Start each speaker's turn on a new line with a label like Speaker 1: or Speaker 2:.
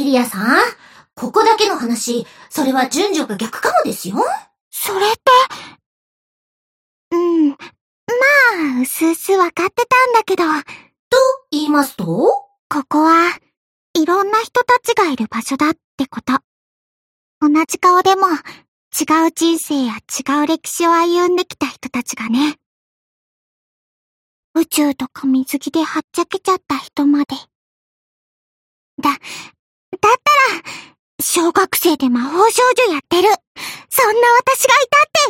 Speaker 1: リアさん、ここだけの話、それは順序が逆かもですよ。
Speaker 2: それって、まあ、うすうすわかってたんだけど。
Speaker 1: と言いますと？
Speaker 2: ここは、いろんな人たちがいる場所だってこと。同じ顔でも、違う人生や違う歴史を歩んできた人たちがね。宇宙とか水着ではっちゃけちゃった人まで。だったら、小学生で魔法少女やってる。そんな私がいたって